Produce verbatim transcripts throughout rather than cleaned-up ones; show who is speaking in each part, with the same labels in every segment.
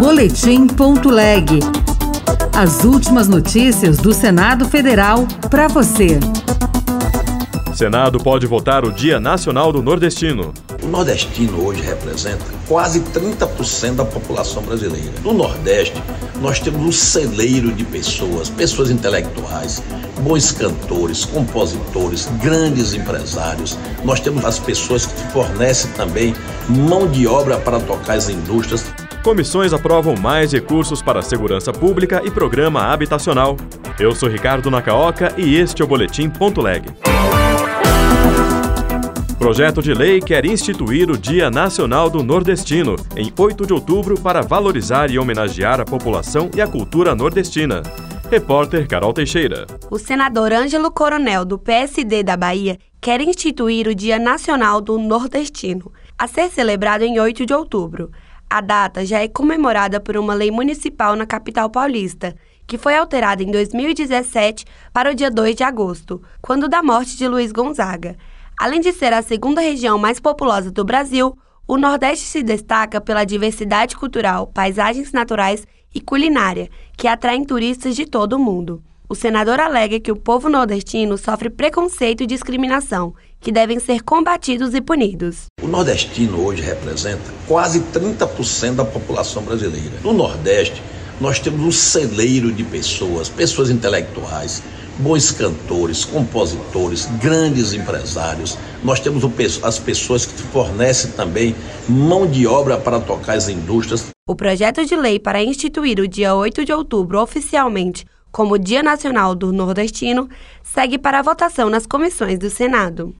Speaker 1: boletim ponto leg. As últimas notícias do Senado Federal para você.
Speaker 2: Senado pode votar o Dia Nacional do Nordestino.
Speaker 3: O nordestino hoje representa quase trinta por cento da população brasileira. No Nordeste, nós temos um celeiro de pessoas, pessoas intelectuais, bons cantores, compositores, grandes empresários. Nós temos as pessoas que fornecem também mão de obra para tocar as indústrias.
Speaker 2: Comissões aprovam mais recursos para a segurança pública e programa habitacional. Eu sou Ricardo Nakaoka e este é o boletim ponto leg. Projeto de lei quer instituir o Dia Nacional do Nordestino, em oito de outubro, para valorizar e homenagear a população e a cultura nordestina. Repórter Carol Teixeira.
Speaker 4: O senador Ângelo Coronel, do P S D da Bahia, quer instituir o Dia Nacional do Nordestino, a ser celebrado em oito de outubro. A data já é comemorada por uma lei municipal na capital paulista, que foi alterada em dois mil e dezessete para o dia dois de agosto, quando da morte de Luiz Gonzaga. Além de ser a segunda região mais populosa do Brasil, o Nordeste se destaca pela diversidade cultural, paisagens naturais e culinária, que atraem turistas de todo o mundo. O senador alega que o povo nordestino sofre preconceito e discriminação, que devem ser combatidos e punidos.
Speaker 3: O nordestino hoje representa quase trinta por cento da população brasileira. No Nordeste, nós temos um celeiro de pessoas, pessoas intelectuais, bons cantores, compositores, grandes empresários. Nós temos as pessoas que fornecem também mão de obra para tocar as indústrias.
Speaker 4: O projeto de lei para instituir o dia oito de outubro oficialmente como Dia Nacional do Nordestino segue para a votação nas comissões do Senado.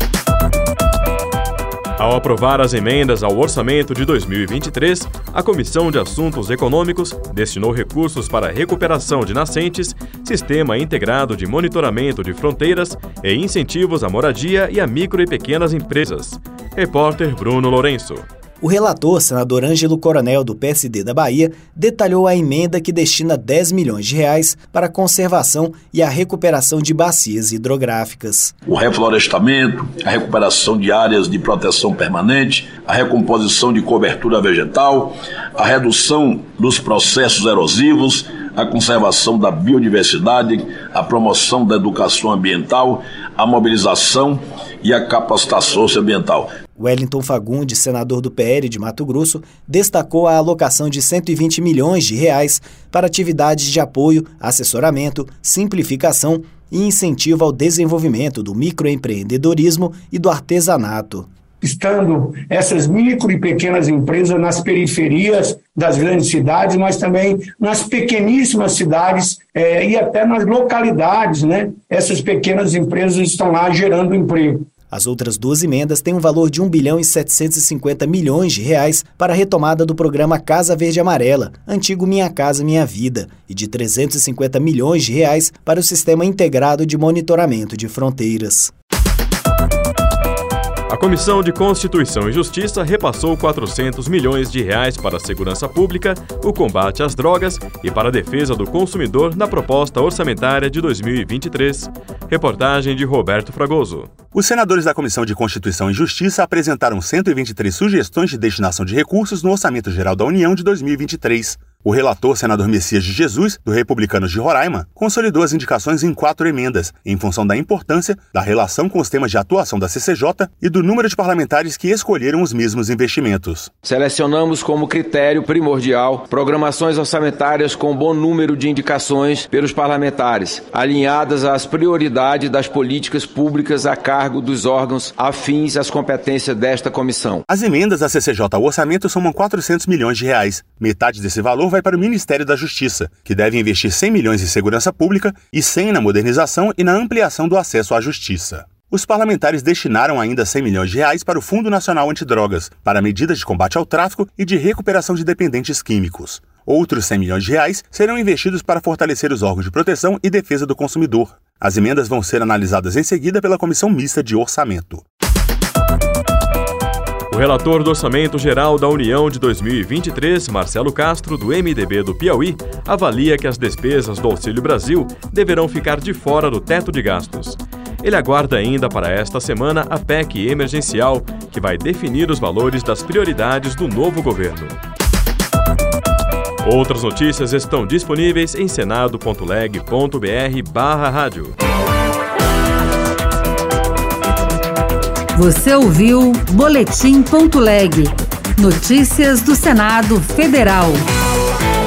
Speaker 2: Ao aprovar as emendas ao orçamento de dois mil e vinte e três, a Comissão de Assuntos Econômicos destinou recursos para a recuperação de nascentes, sistema integrado de monitoramento de fronteiras e incentivos à moradia e a micro e pequenas empresas. Repórter Bruno Lourenço.
Speaker 5: O relator, senador Ângelo Coronel, do P S D da Bahia, detalhou a emenda que destina dez milhões de reais para a conservação e a recuperação de bacias hidrográficas.
Speaker 6: O reflorestamento, a recuperação de áreas de proteção permanente, a recomposição de cobertura vegetal, a redução dos processos erosivos, a conservação da biodiversidade, a promoção da educação ambiental, a mobilização e a capacitação socioambiental.
Speaker 5: Wellington Fagundes, senador do P L de Mato Grosso, destacou a alocação de cento e vinte milhões de reais para atividades de apoio, assessoramento, simplificação e incentivo ao desenvolvimento do microempreendedorismo e do artesanato.
Speaker 7: Estando essas micro e pequenas empresas nas periferias das grandes cidades, mas também nas pequeníssimas cidades é, e até nas localidades, né? Essas pequenas empresas estão lá gerando emprego.
Speaker 5: As outras duas emendas têm um valor de um bilhão e setecentos e cinquenta milhões de reais para a retomada do programa Casa Verde Amarela, antigo Minha Casa Minha Vida, e de trezentos e cinquenta milhões de reais para o Sistema Integrado de Monitoramento de Fronteiras.
Speaker 2: A Comissão de Constituição e Justiça repassou quatrocentos milhões de reais para a segurança pública, o combate às drogas e para a defesa do consumidor na proposta orçamentária de dois mil e vinte e três. Reportagem de Roberto Fragoso.
Speaker 8: Os senadores da Comissão de Constituição e Justiça apresentaram cento e vinte e três sugestões de destinação de recursos no Orçamento Geral da União de dois mil e vinte e três. O relator, senador Messias de Jesus, do Republicanos de Roraima, consolidou as indicações em quatro emendas, em função da importância da relação com os temas de atuação da C C J e do número de parlamentares que escolheram os mesmos investimentos.
Speaker 9: Selecionamos como critério primordial programações orçamentárias com bom número de indicações pelos parlamentares, alinhadas às prioridades das políticas públicas a cargo dos órgãos afins às competências desta comissão.
Speaker 8: As emendas da C C J ao orçamento somam quatrocentos milhões de reais. Metade desse valor vai para o Ministério da Justiça, que deve investir cem milhões em segurança pública e cem na modernização e na ampliação do acesso à justiça. Os parlamentares destinaram ainda cem milhões de reais para o Fundo Nacional Antidrogas, para medidas de combate ao tráfico e de recuperação de dependentes químicos. Outros cem milhões de reais serão investidos para fortalecer os órgãos de proteção e defesa do consumidor. As emendas vão ser analisadas em seguida pela Comissão Mista de Orçamento.
Speaker 2: O relator do Orçamento Geral da União de dois mil e vinte e três, Marcelo Castro, do M D B do Piauí, avalia que as despesas do Auxílio Brasil deverão ficar de fora do teto de gastos. Ele aguarda ainda para esta semana a P E C emergencial, que vai definir os valores das prioridades do novo governo. Outras notícias estão disponíveis em senado ponto leg ponto br barra rádio.
Speaker 1: Você ouviu Boletim ponto leg. Notícias do Senado Federal.